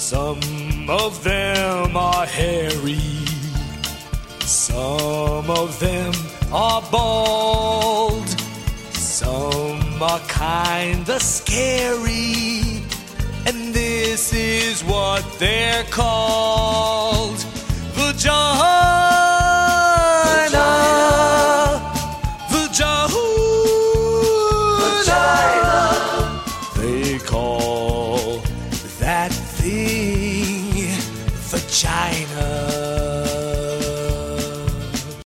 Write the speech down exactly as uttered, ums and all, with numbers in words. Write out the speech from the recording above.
Some of them are hairy, some of them are bald, some are kinda scary, and this is what they're called.